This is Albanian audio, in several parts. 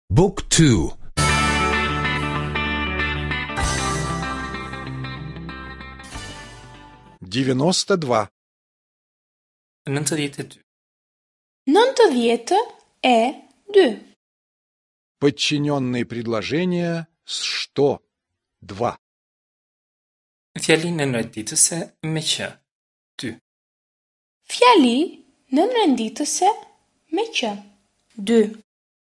Book 2. 92. 92. 92. Подчиненные предложения с «что» 2. Fjallin e nërditëse me që. 2. Fjali në nënditëse me që. 2.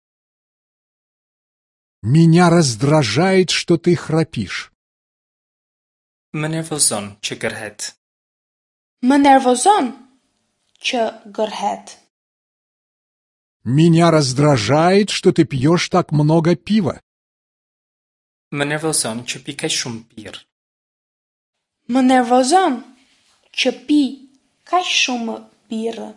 Меня раздражает, что ты храпишь. Më nervozon që gërhet. Më nervozon që gërhet. Меня раздражает, что ты пьешь так много пива. Më nervozon që pi kaq shumë birrë. Më nervozon që pi kaq shumë birrë.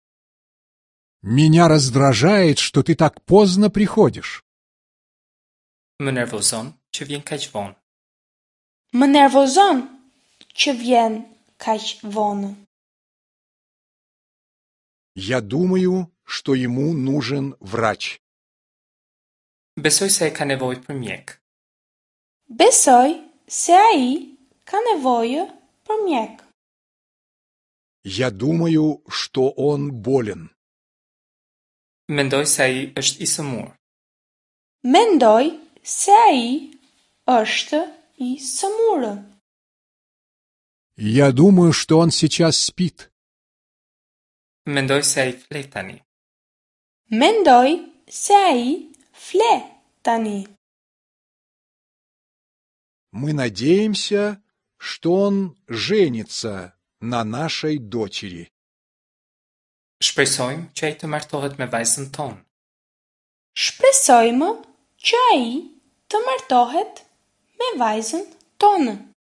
Меня раздражает, что ты так поздно приходишь. Më nervozon që vjen kaq vonë. Më nervozon që vjen kaq vonë. Я думаю, что ему нужен врач. Besoj se e ka nevojë për mjek. Besoj se ai ka nevojë për mjek. Я думаю, что он болен. Mendoj se ai është i sëmurë. Mendoj se ai është i sëmurë. Я думаю, что он сейчас спит. Mendoj se ai flet tani. Mendoj se ai fle tani. Мы надеемся, что он женится на нашей дочери. Shpresojmë që ai të martohet me vajzën tonë. Shpresojmë që ai të martohet me vajzën tonë.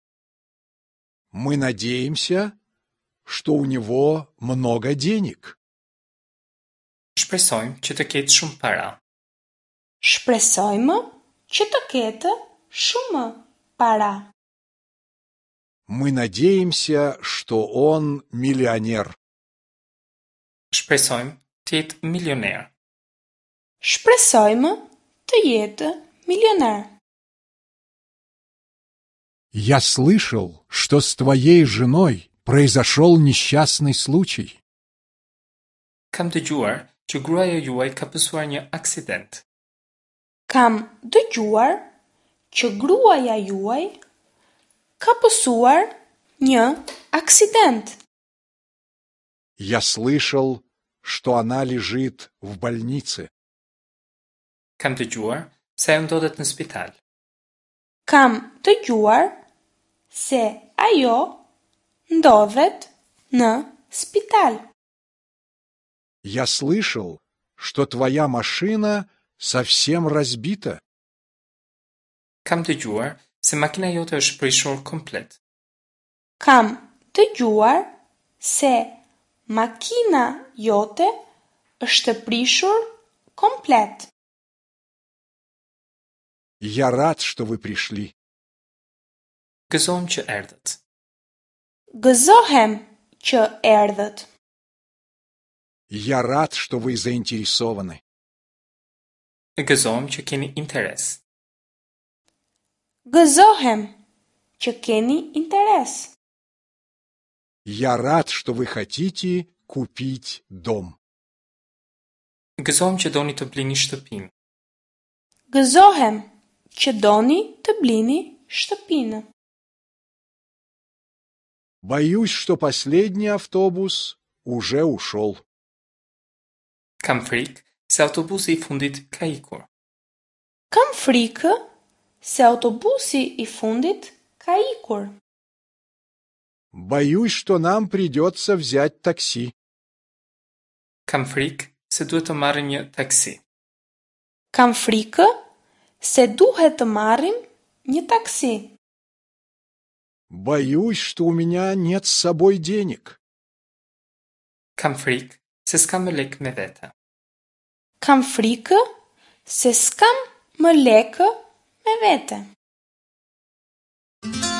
Мы надеемся, что у него много денег. Shpresojmë që të ketë shumë para. Shpresojmë që të ketë shumë para. Мы надеемся, что он миллионер. Shpresojmë të jetë milioner. Shpresojmë të jetë milioner. Я слышал, что с твоей женой произошел несчастный случай. Kam dëgjuar që gruaja juaj ka pësuar një aksident. Kam dëgjuar që gruaja juaj ka pësuar një aksident. Я слышал, что она лежит в больнице. Kam dëgjuar se ajo ndodhet në spital. Kam dëgjuar se ajo ndodhet në spital. Я слышал, что твоя машина совсем разбита. Kam dëgjuar se makina jote është prishur komplet. Kam dëgjuar se makina jote është prishur komplet. Я рад, что вы пришли. Gëzohem që erdhët. Gëzohem që erdhët. Я рад, что вы заинтересованы. Gëzohem që keni interes. Gëzohem që keni interes. Я рад, что вы хотите купить дом. Gëzohem që doni të blini shtëpinë. Gëzohem që doni të blini shtëpinë. Боюсь, что последний автобус уже ушел. Kam frikë se autobusi i fundit ka ikur. Kam frikë se autobusi i fundit ka ikur. Боюсь, что нам придется взять такси. Kam frikë se duhet të marrim një taksi. Kam frikë se duhet të marrim një taksi. Боюсь, что у меня нет с собой денег. Kam frikë se s'kam më lekë me vete. Kam frikë se s'kam më lekë me vete.